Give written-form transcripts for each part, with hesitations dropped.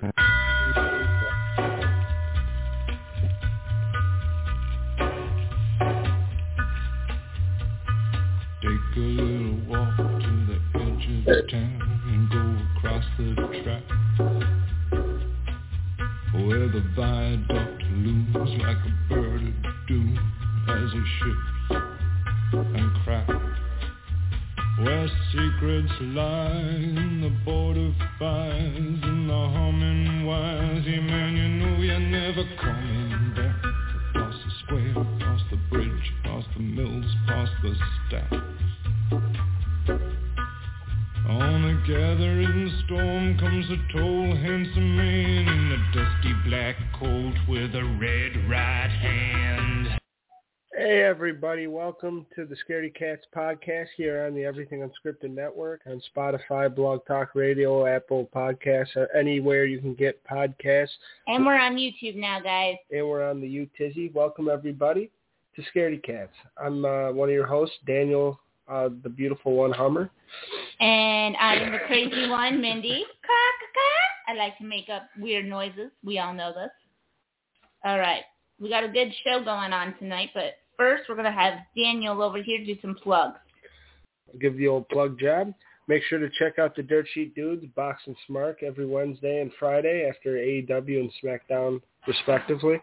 Take a little walk to the edge of town and go across the track, where the viaduct looms like a bird of doom as it shifts and cracks, where secrets lie in the border fires and the humming wires. Yeah, man, you know you're never coming back. Past the square, past the bridge, past the mills, past the stack. On a gathering storm comes a tall, handsome man in a dusty black coat with a red right hand. Hey everybody, welcome to the Scaredy Cats podcast here on the Everything Unscripted Network, on Spotify, Blog Talk Radio, Apple Podcasts, or anywhere you can get podcasts. And we're on YouTube now, guys. And we're on the U-Tizzy. Welcome everybody to Scaredy Cats. I'm one of your hosts, Daniel, the beautiful one, Hummer. And I'm the crazy one, Mindy. I like to make up weird noises. We all know this. All right. We got a good show going on tonight, but first we're going to have Daniel over here do some plugs. I'll give the old plug job. Make sure to check out the Dirt Sheet Dudes, Box and Smark, every Wednesday and Friday after AEW and SmackDown, respectively.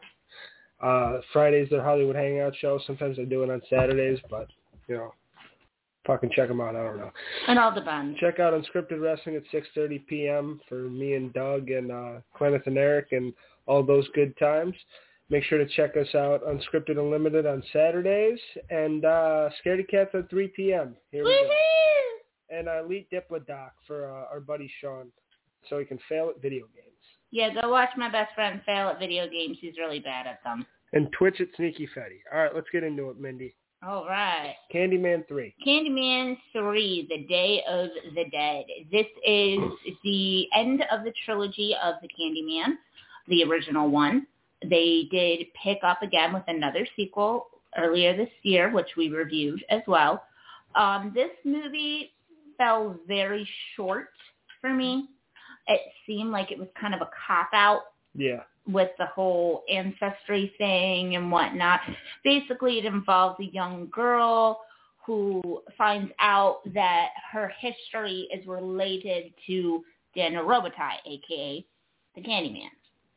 Friday's their Hollywood Hangout show. Sometimes I do it on Saturdays, but, you know, fucking check them out. I don't know. And all the bands. Check out Unscripted Wrestling at 6:30 p.m. for me and Doug and Kenneth and Eric and all those good times. Make sure to check us out, Unscripted Unlimited, on Saturdays, and Scaredy Cats at 3 p.m. Here we go. And Elite Diplodoc for our buddy Sean, so he can fail at video games. Yeah, go watch my best friend fail at video games. He's really bad at them. And Twitch at Sneaky Fetty. All right, let's get into it, Mindy. All right. Candyman 3. Candyman 3, The Day of the Dead. This is the end of the trilogy of the Candyman, the original one. They did pick up again with another sequel earlier this year, which we reviewed as well. This movie fell very short for me. It seemed like it was kind of a cop-out. Yeah. With the whole ancestry thing and whatnot. Basically, it involves a young girl who finds out that her history is related to Daniel Robitaille, a.k.a. the Candyman.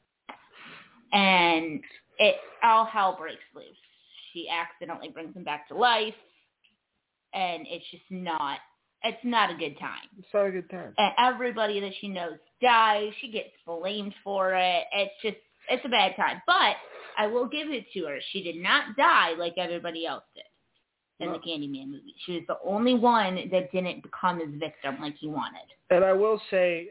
And all hell breaks loose. She accidentally brings him back to life, and it's just not a good time. It's not a good time. And everybody that she knows dies. She gets blamed for it. It's a bad time. But I will give it to her. She did not die like everybody else did in the Candyman movie. She was the only one that didn't become his victim like he wanted. And I will say,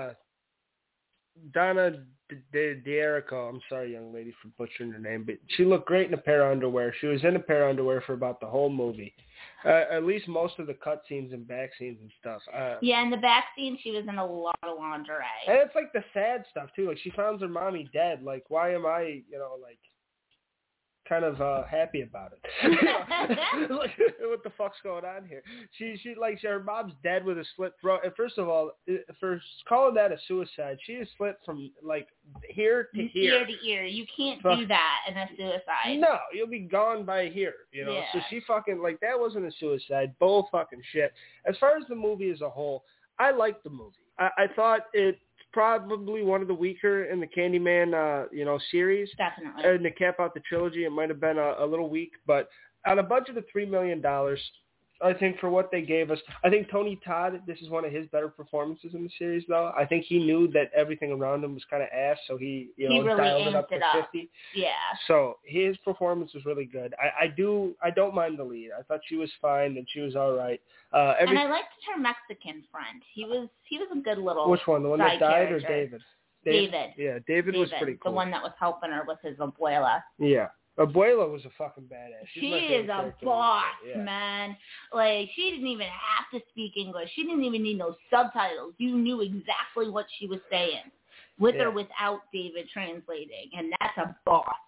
Donna D'Erico, I'm sorry, young lady, for butchering her name, but she looked great in a pair of underwear. She was in a pair of underwear for about the whole movie. At least most of the cut scenes and back scenes and stuff. Yeah, in the back scene, she was in a lot of lingerie. And it's like the sad stuff, too. Like, she found her mommy dead. Like, why am I, kind of happy about it? Like, what the fuck's going on here? Her mom's dead with a slit throat. And first of all, for calling that a suicide, she is slit from here to here. Ear to ear. You can't do that in a suicide. No, you'll be gone by here. Yeah. So she fucking that wasn't a suicide. Bull fucking shit. As far as the movie as a whole, I liked the movie. I thought it's probably one of the weaker in the Candyman, series. Definitely. And to cap out the trilogy, it might have been a little weak, but on a budget of $3 million, I think for what they gave us, I think Tony Todd, this is one of his better performances in the series, though. I think he knew that everything around him was kind of ass, so he really dialed it up to 50. Yeah. So his performance was really good. I don't mind the lead. I thought she was fine and she was all right. And I liked her Mexican friend. He was a good little. Which one? The one that died character. Or David? David. Yeah, David was pretty cool. The one that was helping her with his abuela. Yeah. Abuela was a fucking badass. She is a boss, man. Like, she didn't even have to speak English. She didn't even need no subtitles. You knew exactly what she was saying, with or without David translating, and that's a boss.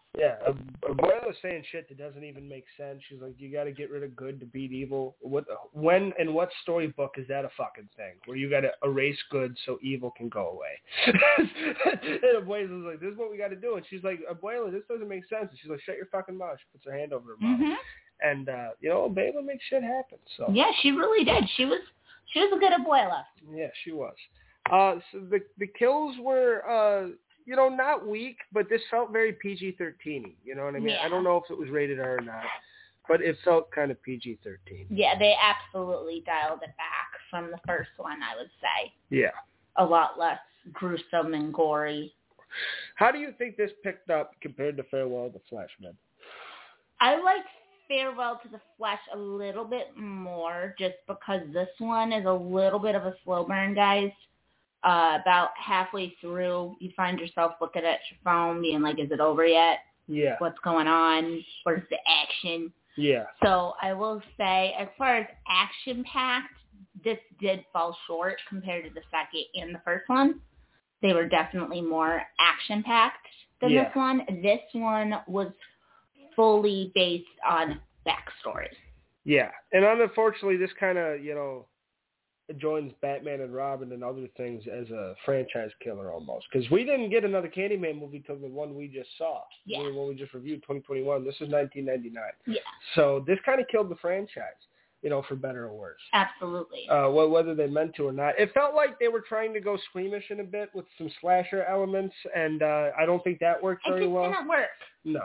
Yeah, Abuela's saying shit that doesn't even make sense. She's like, you got to get rid of good to beat evil. When and what storybook is that a fucking thing? Where you got to erase good so evil can go away? And Abuela's like, this is what we got to do. And she's like, Abuela, this doesn't make sense. And she's like, shut your fucking mouth. She puts her hand over her mouth. Mm-hmm. And, Abuela makes shit happen. So Yeah, she really did. She was a good Abuela. Yeah, she was. So the kills were... not weak, but this felt very PG-13-y. You know what I mean? Yeah. I don't know if it was rated R or not, but it felt kind of PG-13. Yeah, they absolutely dialed it back from the first one, I would say. Yeah. A lot less gruesome and gory. How do you think this picked up compared to Farewell to the Flesh, man? I like Farewell to the Flesh a little bit more just because this one is a little bit of a slow burn, guys. About halfway through, you find yourself looking at your phone being like, is it over yet? Yeah. What's going on? Where's the action? Yeah. So I will say, as far as action-packed, this did fall short compared to the second and the first one. They were definitely more action-packed than this one. This one was fully based on backstory. Yeah. And unfortunately, this kind of, joins Batman and Robin and other things as a franchise killer almost. Because we didn't get another Candyman movie till the one we just saw. Yeah. The one we just reviewed, 2021. This is 1999. Yeah. So this kind of killed the franchise, for better or worse. Absolutely. Whether they meant to or not. It felt like they were trying to go squeamish in a bit with some slasher elements, and I don't think that worked very well. It didn't work. No.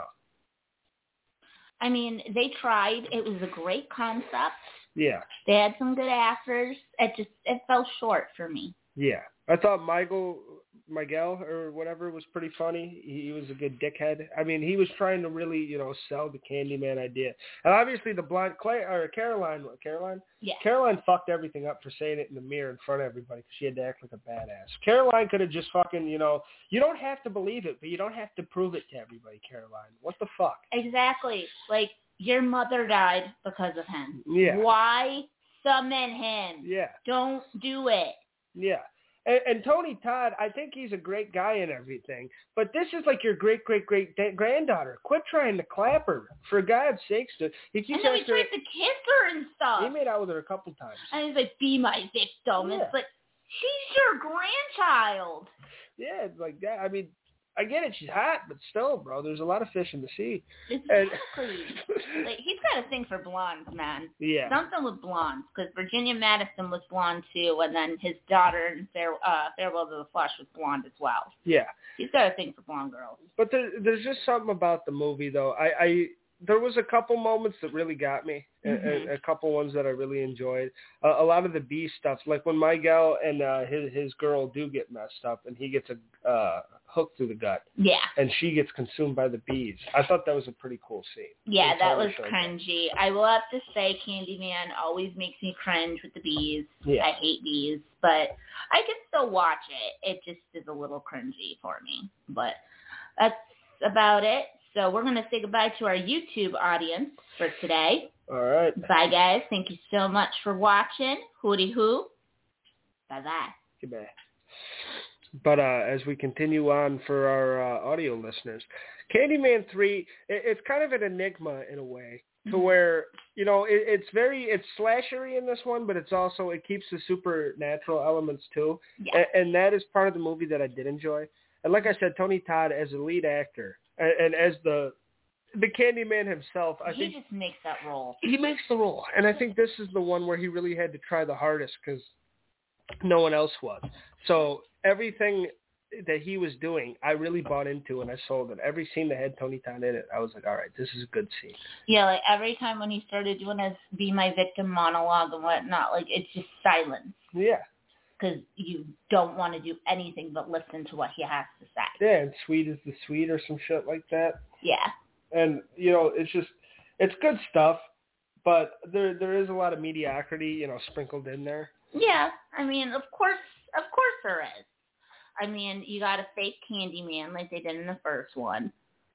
I mean, they tried. It was a great concept. Yeah. They had some good actors. It fell short for me. Yeah. I thought Miguel or whatever was pretty funny. He was a good dickhead. I mean, he was trying to really, sell the Candyman idea. And obviously the blonde Caroline? Yeah. Caroline fucked everything up for saying it in the mirror in front of everybody because she had to act like a badass. Caroline could have just fucking, you don't have to believe it, but you don't have to prove it to everybody, Caroline. What the fuck? Exactly. Like, your mother died because of him. Yeah. Why summon him? Yeah. Don't do it. Yeah. And Tony Todd, I think he's a great guy and everything, but this is like your great-great-great-granddaughter. Quit trying to clap her, for God's sakes. He keeps and then he tried to kiss her and stuff. He made out with her a couple times. And he's like, be my victim. Yeah. It's like, she's your grandchild. Yeah, it's like that. I mean, I get it, she's hot, but still, bro, there's a lot of fish in the sea. Exactly. Like, he's got a thing for blondes, man. Yeah. Something with blondes, because Virginia Madison was blonde too, and then his daughter in Farewell to the Flesh was blonde as well. Yeah. He's got a thing for blonde girls. But there's just something about the movie, though. There was a couple moments that really got me, a couple ones that I really enjoyed. A lot of the bee stuff, like when Miguel and his girl do get messed up, and he gets a hook through the gut. Yeah. And she gets consumed by the bees. I thought that was a pretty cool scene. Yeah, that was cringy. I will have to say Candyman always makes me cringe with the bees. Yeah. I hate bees, but I can still watch it. It just is a little cringy for me. But that's about it. So we're going to say goodbye to our YouTube audience for today. All right. Bye, guys. Thank you so much for watching. Hooty hoo. Bye-bye. Goodbye. But as we continue on for our audio listeners, Candyman 3, it's kind of an enigma in a way, to where, it's slashery in this one, but it keeps the supernatural elements too. Yeah. And that is part of the movie that I did enjoy. And like I said, Tony Todd as a lead actor and as the Candyman himself, he just makes that role. He makes the role. And I think this is the one where he really had to try the hardest because no one else was. So everything that he was doing, I really bought into and I sold it. Every scene that had Tony Todd in it, I was like, all right, this is a good scene. Yeah, like every time when he started doing his Be My Victim monologue and whatnot, like it's just silence. Yeah. Because you don't want to do anything but listen to what he has to say. Yeah, and Sweet is the Sweet or some shit like that. Yeah. And, it's good stuff, but there is a lot of mediocrity, sprinkled in there. Yeah, I mean, of course there is. I mean, you got a fake Candyman like they did in the first one.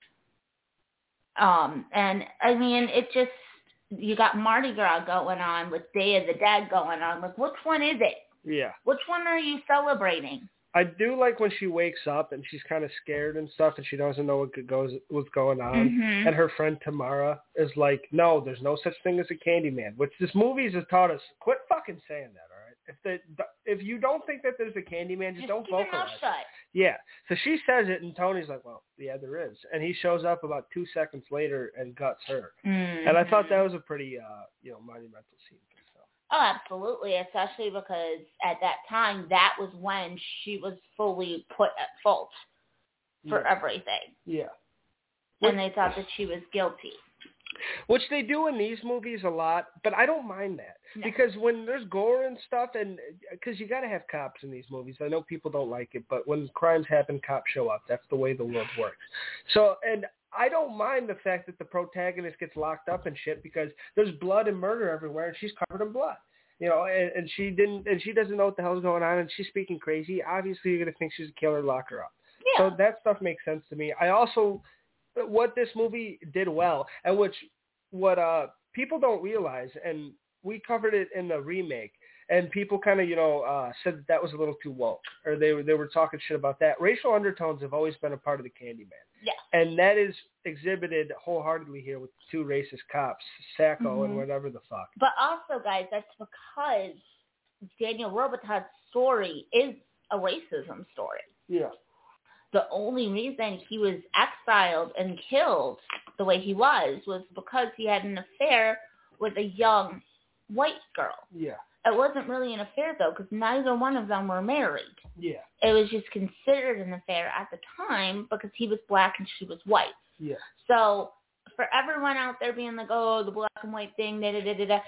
And, I mean, you got Mardi Gras going on with Day of the Dead going on. Like, which one is it? Yeah. Which one are you celebrating? I do like when she wakes up and she's kind of scared and stuff and she doesn't know what's going on. Mm-hmm. And her friend Tamara is like, no, there's no such thing as a Candyman, which this movie has taught us. Quit fucking saying that, all right? If you don't think that there's a Candyman, just don't keep your vocalize. mouth shut. Yeah. So she says it and Tony's like, well, yeah, there is. And he shows up about 2 seconds later and guts her. Mm-hmm. And I thought that was a pretty, monumental scene. Oh, absolutely, especially because at that time, that was when she was fully put at fault for everything. Yeah. And they thought that she was guilty. Which they do in these movies a lot, but I don't mind that. No. Because when there's gore and stuff, and because you got to have cops in these movies. I know people don't like it, but when crimes happen, cops show up. That's the way the world works. So, and I don't mind the fact that the protagonist gets locked up and shit because there's blood and murder everywhere, and she's covered in blood. And she doesn't know what the hell's going on, and she's speaking crazy. Obviously, you're gonna think she's a killer, lock her up. Yeah. So that stuff makes sense to me. I also, what this movie did well, and what people don't realize, and we covered it in the remake, and people kind of, said that was a little too woke, or they were talking shit about that. Racial undertones have always been a part of the Candyman. Yeah. And that is exhibited wholeheartedly here with the two racist cops, Sacco and whatever the fuck. But also, guys, that's because Daniel Robitaille's story is a racism story. Yeah. The only reason he was exiled and killed the way he was because he had an affair with a young white girl. Yeah. It wasn't really an affair, though, because neither one of them were married. Yeah. It was just considered an affair at the time because he was black and she was white. Yeah. So for everyone out there being like, oh, the black and white thing, da-da-da-da-da,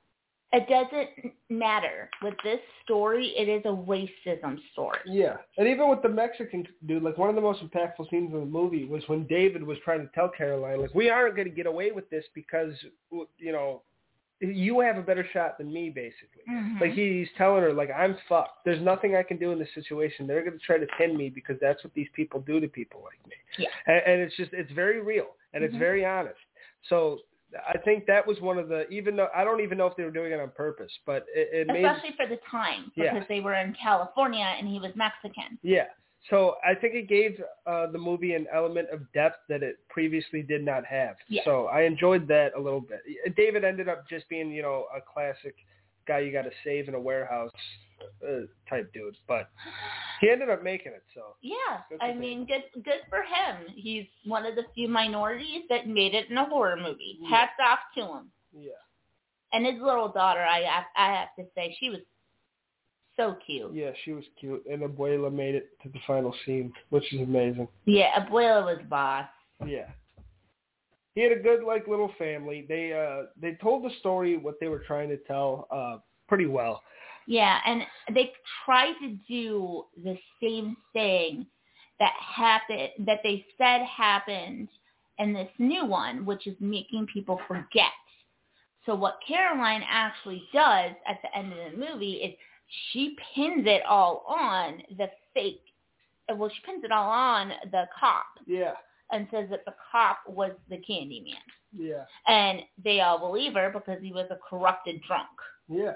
it doesn't matter. With this story, it is a racism story. Yeah. And even with the Mexican dude, like one of the most impactful scenes in the movie was when David was trying to tell Caroline, like, we aren't going to get away with this because, you have a better shot than me, basically. Mm-hmm. Like he's telling her, like, I'm fucked. There's nothing I can do in this situation. They're going to try to pin me because that's what these people do to people like me. Yeah. And it's very real and it's very honest. So I think that was one of the, even though I don't even know if they were doing it on purpose, but it made, especially for the time, because they were in California and he was Mexican. Yeah. So I think it gave the movie an element of depth that it previously did not have. Yeah. So I enjoyed that a little bit. David ended up just being, a classic guy you got to save in a warehouse type dude, but he ended up making it. So yeah, I mean, good for him. He's one of the few minorities that made it in a horror movie. Yeah. Hats off to him. Yeah. And his little daughter, I have to say, she was so cute. Yeah, she was cute, and Abuela made it to the final scene, which is amazing. Yeah, Abuela was boss. Yeah. He had a good, little family. They told the story, what they were trying to tell, pretty well. Yeah, and they tried to do the same thing that they said happened in this new one, which is making people forget. So what Caroline actually does at the end of the movie is she pins it all on the fake. Well, she pins it all on the cop. Yeah. And says that the cop was the Candyman. Yeah. And they all believe her because he was a corrupted drunk. Yeah.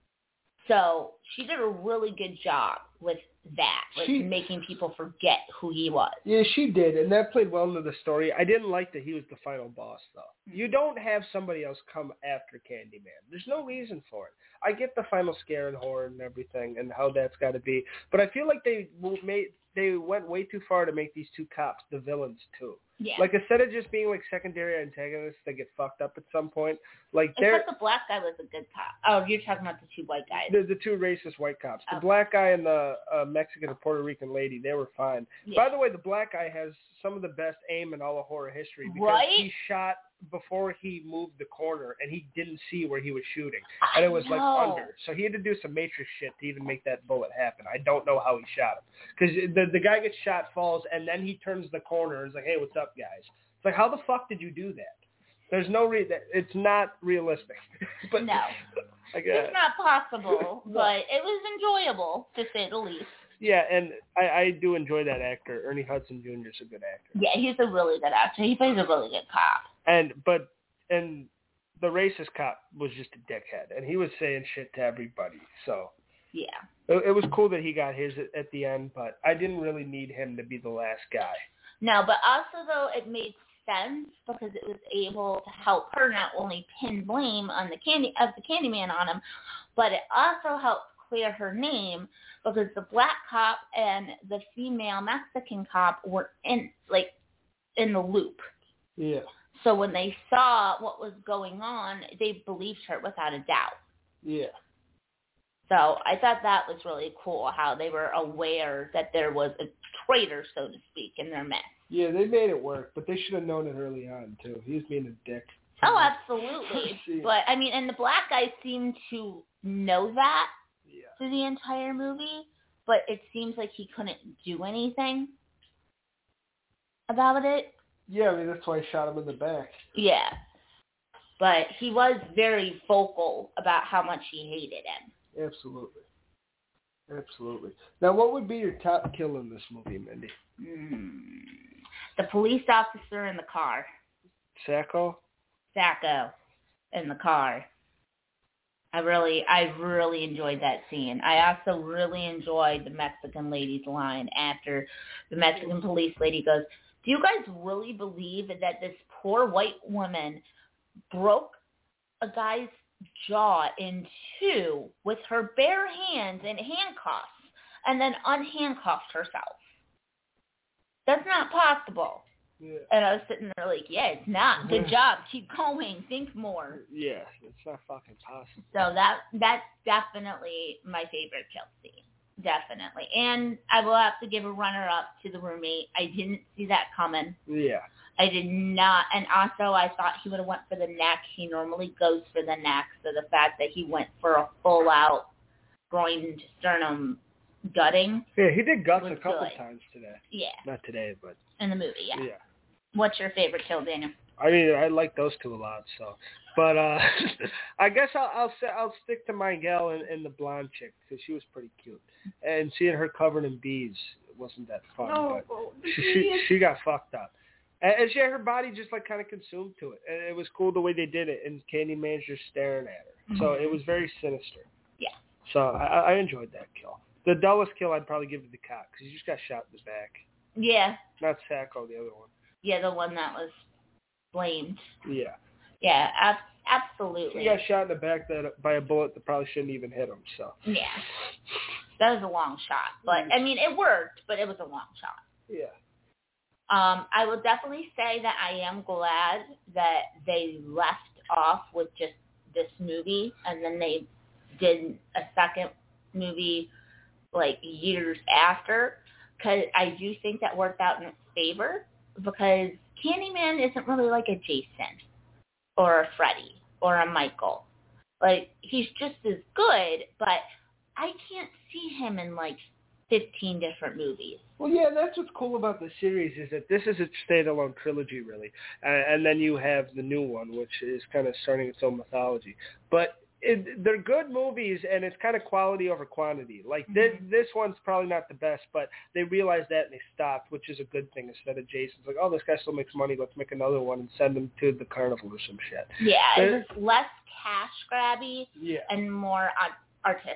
So she did a really good job with that, making people forget who he was. Yeah, she did, and that played well into the story. I didn't like that he was the final boss, though. Mm-hmm. You don't have somebody else come after Candyman. There's no reason for it. I get the final scare and horror and everything and how that's got to be, but I feel like they went way too far to make these two cops the villains, too. Yeah. Like, instead of just being, secondary antagonists that get fucked up at some point, except the black guy was a good cop. Oh, you're talking about the two white guys. The two racist white cops. The black guy and the Mexican or Puerto Rican lady, they were fine. Yeah. By the way, the black guy has some of the best aim in all of horror history because he shot before he moved the corner and he didn't see where he was shooting. And it was under. So he had to do some Matrix shit to even make that bullet happen. I don't know how he shot him. Because the guy gets shot, falls, and then he turns the corner and is like, hey, what's up, guys? It's like, how the fuck did you do that? There's no reason. It's not realistic. But no. It's not possible, but it was enjoyable, to say the least. Yeah, and I do enjoy that actor. Ernie Hudson Jr. is a good actor. Yeah, he's a really good actor. He plays a really good cop. And the racist cop was just a dickhead, and he was saying shit to everybody. So Yeah. It was cool that he got his at the end, but I didn't really need him to be the last guy. No, but also, though, it made sense because it was able to help her not only pin blame on the Candyman on him, but it also helped clear her name because the black cop and the female Mexican cop were in the loop. Yeah. So when they saw what was going on, they believed her without a doubt. Yeah. So I thought that was really cool how they were aware that there was a traitor, so to speak, in their midst. Yeah, they made it work, but they should have known it early on, too. He was being a dick. Oh, absolutely. But, I mean, and the black guy seemed to know that through the entire movie, but it seems like he couldn't do anything about it. Yeah, I mean, that's why I shot him in the back. Yeah. But he was very vocal about how much he hated him. Absolutely. Absolutely. Now, what would be your top kill in this movie, Mindy? The police officer in the car. Sacco in the car. I really enjoyed that scene. I also really enjoyed the Mexican lady's line after the Mexican police lady goes, "Do you guys really believe that this poor white woman broke a guy's jaw in two with her bare hands in handcuffs and then unhandcuffed herself? That's not possible." Yeah. And I was sitting there like, yeah, it's not. Good job. Keep going. Think more. Yeah, it's not fucking possible. So that's definitely my favorite kill scene. Definitely. And I will have to give a runner-up to the roommate. I didn't see that coming. Yeah. I did not. And also, I thought he would have went for the neck. He normally goes for the neck. So the fact that he went for a full-out groin to sternum gutting. Yeah, he did guts a couple times today. Yeah. Not today, but in the movie, yeah. Yeah. What's your favorite kill, Daniel? I mean, I like those two a lot, so. But I guess I'll stick to my gal and the blonde chick because she was pretty cute, and seeing her covered in beads wasn't that fun. But she got fucked up, and her body just like kind of consumed to it, and it was cool the way they did it, and Candyman's just staring at her, so it was very sinister. Yeah. So I enjoyed that kill. The dullest kill I'd probably give to the cop because he just got shot in the back. Yeah. Not Sacco, the other one. Yeah, the one that was blamed. Yeah. Yeah, absolutely. He got shot in the back by a bullet that probably shouldn't even hit him. So. Yeah. That was a long shot. But, I mean, it worked, but it was a long shot. Yeah. I will definitely say that I am glad that they left off with just this movie, and then they did a second movie, like, years after, because I do think that worked out in its favor, because Candyman isn't really like a Jason or a Freddy or a Michael. Like, he's just as good, but I can't see him in, like, 15 different movies. Well, yeah, that's what's cool about the series is that this is a standalone trilogy, really. And then you have the new one, which is kind of starting its own mythology. But they're good movies, and it's kind of quality over quantity. Like, this one's probably not the best, but they realized that and they stopped, which is a good thing. Instead of Jason's like, oh, this guy still makes money, let's make another one and send him to the carnival or some shit. Yeah, it was less cash grabby and more artistic.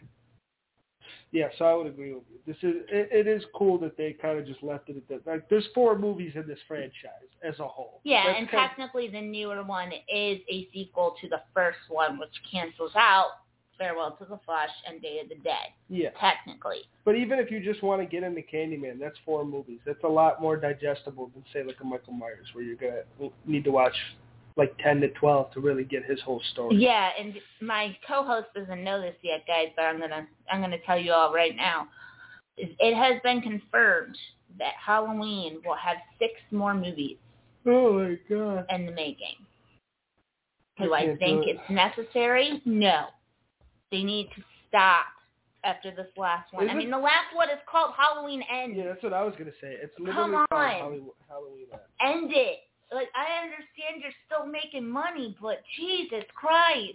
Yeah, so I would agree with you. It is cool that they kind of just left it at that. Like, there's 4 movies in this franchise as a whole. Yeah, and technically the newer one is a sequel to the first one, which cancels out Farewell to the Flesh and Day of the Dead. Yeah. Technically. But even if you just want to get into Candyman, that's 4 movies. That's a lot more digestible than, say, like a Michael Myers, where you're going to need to watch like 10 to 12 to really get his whole story. Yeah, and my co-host doesn't know this yet, guys, but I'm gonna tell you all right now. It has been confirmed that Halloween will have 6 more movies. Oh my God! In the making. Do I think it's necessary? No. They need to stop after this last one. I mean, the last one is called Halloween Ends. Yeah, that's what I was gonna say. It's literally called Halloween Ends. End it. Like, I understand you're still making money, but Jesus Christ.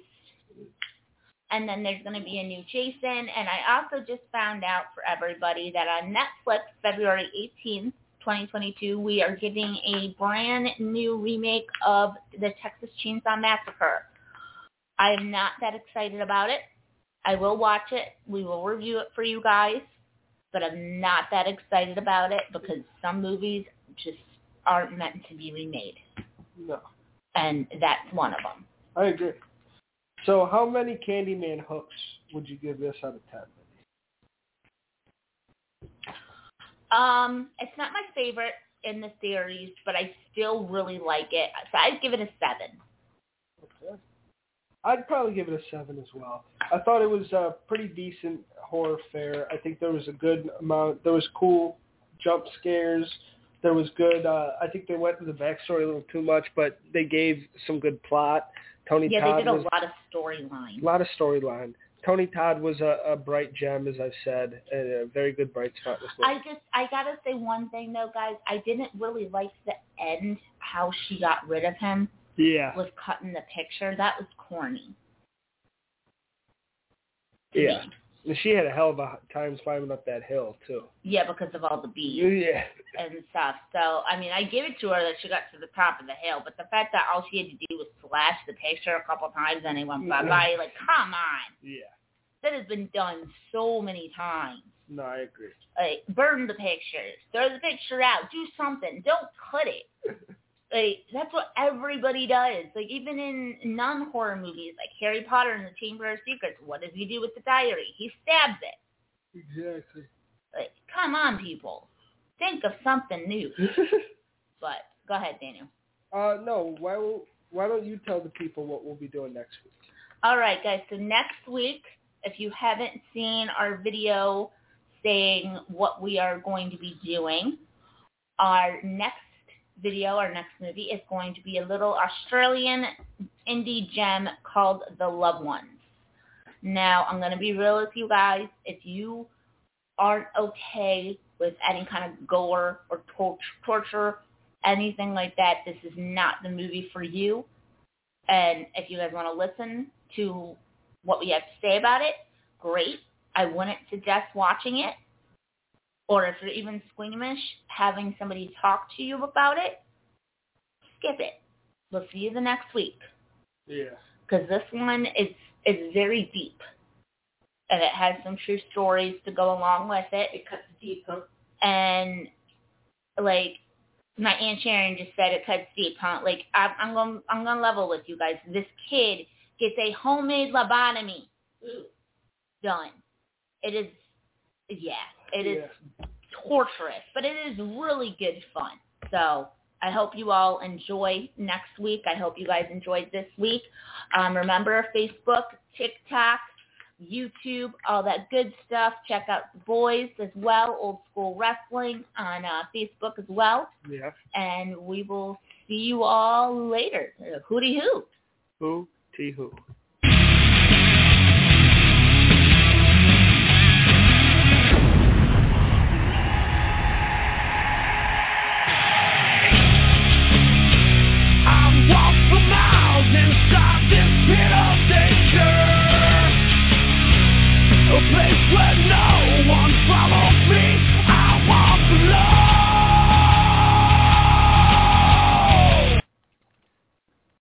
And then there's going to be a new Jason. And I also just found out for everybody that on Netflix, February 18th, 2022, we are getting a brand new remake of the Texas Chainsaw Massacre. I am not that excited about it. I will watch it. We will review it for you guys, but I'm not that excited about it because some movies just aren't meant to be remade. No. And that's one of them. I agree. So how many Candyman hooks would you give this out of 10? It's not my favorite in the series, but I still really like it. So I'd give it a 7. Okay. I'd probably give it a 7 as well. I thought it was a pretty decent horror fare. I think there was a good amount. There was cool jump scares. There was good. I think they went into the backstory a little too much, but they gave some good plot. Tony Todd they did a lot of storyline. A lot of storyline. Tony Todd was a bright gem, as I've said, and a very good bright spot this movie. I gotta say one thing though, guys. I didn't really like the end, how she got rid of him. Yeah. With cutting the picture. That was corny. Yeah. And she had a hell of a time climbing up that hill, too. Yeah, because of all the bees. Yeah. And stuff. So, I mean, I give it to her that she got to the top of the hill, but the fact that all she had to do was flash the picture a couple times and it went bye-bye, like, come on. Yeah. That has been done so many times. No, I agree. Like, burn the pictures. Throw the picture out. Do something. Don't cut it. Like, that's what everybody does. Like, even in non-horror movies, like Harry Potter and the Chamber of Secrets, what does he do with the diary? He stabs it. Exactly. Like, come on, people. Think of something new. But, go ahead, Daniel. No, why don't you tell the people what we'll be doing next week? All right, guys. So next week, if you haven't seen our video saying what we are going to be doing, our next movie is going to be a little Australian indie gem called The Loved Ones. Now, I'm going to be real with you guys. If you aren't okay with any kind of gore or torture, anything like that, this is not the movie for you. And if you guys want to listen to what we have to say about it, great. I wouldn't suggest watching it. Or if you're even squeamish, having somebody talk to you about it, skip it. We'll see you the next week. Yeah. Because this one is very deep. And it has some true stories to go along with it. It cuts deep, huh? And, like, my Aunt Sharon just said, it cuts deep, huh? Like, I'm gonna level with you guys. This kid gets a homemade lobotomy. Ooh. Done. It is torturous, but it is really good fun. So I hope you all enjoy next week. I hope you guys enjoyed this week. Remember Facebook, TikTok, YouTube, all that good stuff. Check out The Boys as well, Old School Wrestling on Facebook as well. Yeah. And we will see you all later. Hooty hoo. Hooty hoo. Inside this pit of danger, a place where no